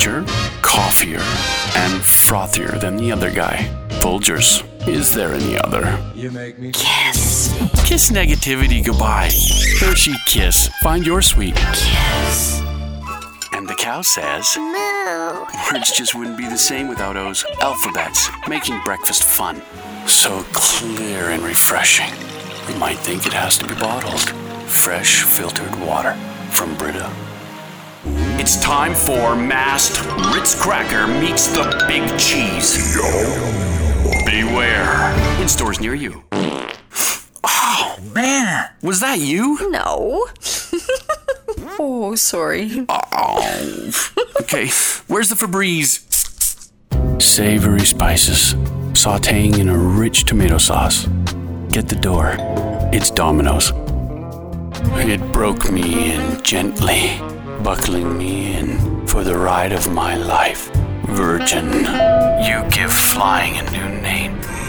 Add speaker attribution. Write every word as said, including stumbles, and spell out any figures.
Speaker 1: richer, coffeeer, and frothier than the other guy. Folgers. Is there any other?
Speaker 2: You make me
Speaker 3: Kiss.
Speaker 1: Kiss negativity goodbye. Hershey Kiss. Find your sweet.
Speaker 3: Kiss.
Speaker 1: And the cow says,
Speaker 3: Moo.
Speaker 1: words just wouldn't be the same without O's. Alphabets, making breakfast fun. So clear and refreshing. You might think it has to be bottled. Fresh filtered water from Brita. It's time for masked Ritz Cracker meets the Big Cheese. Beware. In stores near you. Oh,
Speaker 2: man.
Speaker 1: was that you?
Speaker 3: No. Oh, sorry.
Speaker 1: Oh. Okay, where's the Febreze? Savory spices, sautéing in a rich tomato sauce. Get the door. It's Domino's. It broke me in gently, buckling me in for the ride of my life. Virgin, you give flying a new name.